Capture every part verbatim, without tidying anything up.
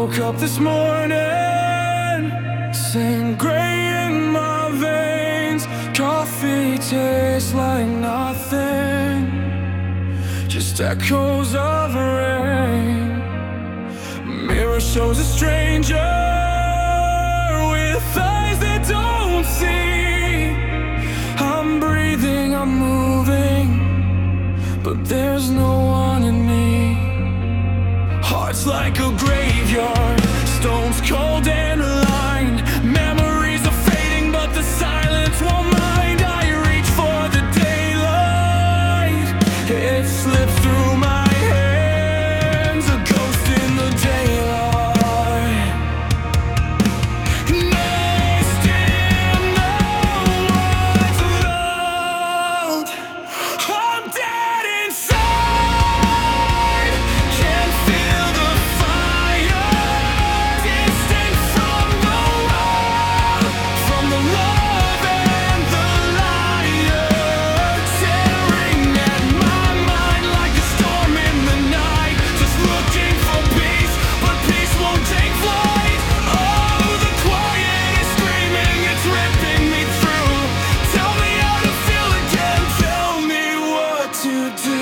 Woke up this morning, sand gray in my veins. Coffee tastes like nothing, just echoes of rain. Mirror shows a stranger with eyes that don't see. I'm breathing, I'm moving, but there's no one in me. Heart's like a graveyard, stones cold and aligned. Memories are fading, but the silence won't mind. I reach for the daylight, it slips through my hands, a ghost in the daylight. Lost in the woods around, I'm dead inside. Can't feel the fire, distant from the world, from the love and the liar. Tearing at my mind like a storm in the night. Just looking for peace, but peace won't take flight. Oh, the quiet is screaming, it's ripping me through. Tell me how to feel again, tell me what to do.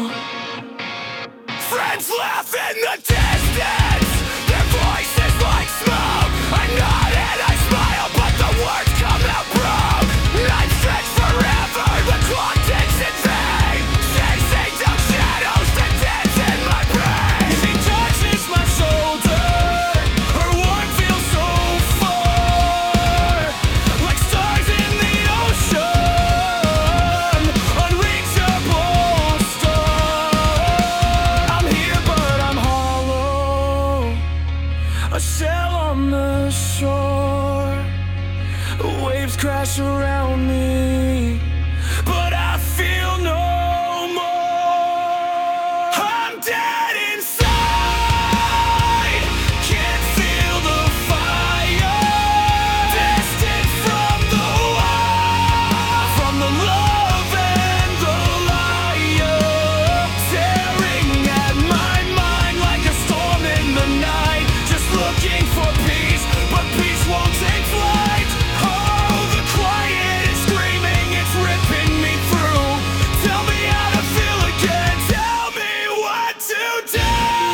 Friends laugh in the distance, their voices like smoke. I nod and I smile, but the words come out broke. Night stretched forever, the clock ticks in vain, chasing down shadows that dance in my brain. She touches my shoulder, her warmth feels so far, like stars in the ocean, unreachable star. I'm here but I'm hollow, a shell on the shore. Waves crash around me, but I feel no more. I'm dead inside, can't feel the fire, distant from the world, from the love and the liar. Tearing at my mind like a storm in the night. Just looking for peace, but peace won't take flight. Oh, the quiet is screaming, it's ripping me through. Tell me how to feel again, tell me what to do.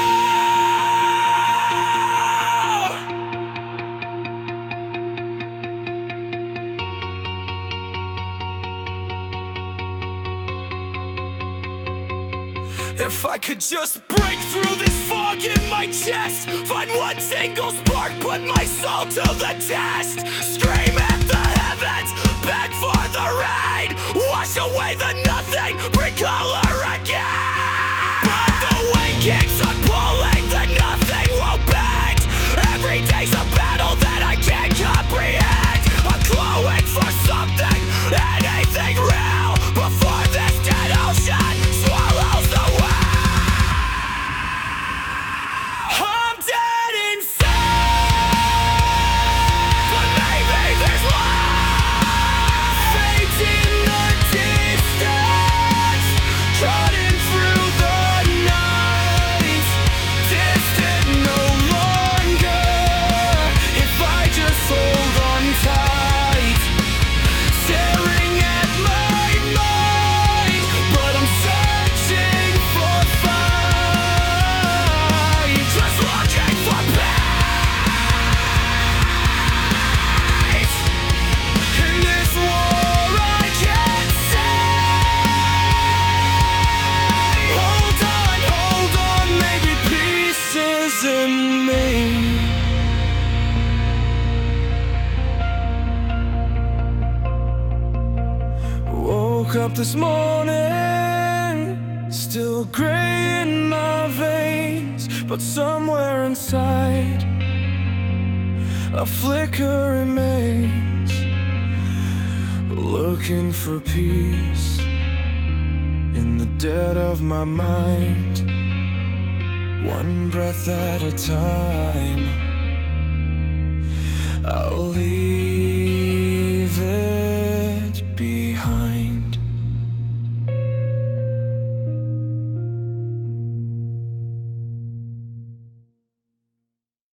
If I could just break through this fog in my chest, find one single spark, put my soul to the test. Scream at the heavens, beg for the rain, wash away the nothing, bring color again. But the wind keeps on pulling, the nothing won't bend. Every day's a battle that I can't comprehend. I'm glowing for something, anything real, before this dead ocean swallows the wind. I'm dead inside, but maybe there's life. Fades in the distance, cutting through the night. Distant no longer, if I just hold on tight. Staring at my mind, but I'm searching for fight. Just looking for peace. In this war I can't say. Hold on, hold on, maybe peace is in me. Woke up this morning, still gray in my veins, but somewhere inside a flicker remains. Looking for peace in the dead of my mind, one breath at a time.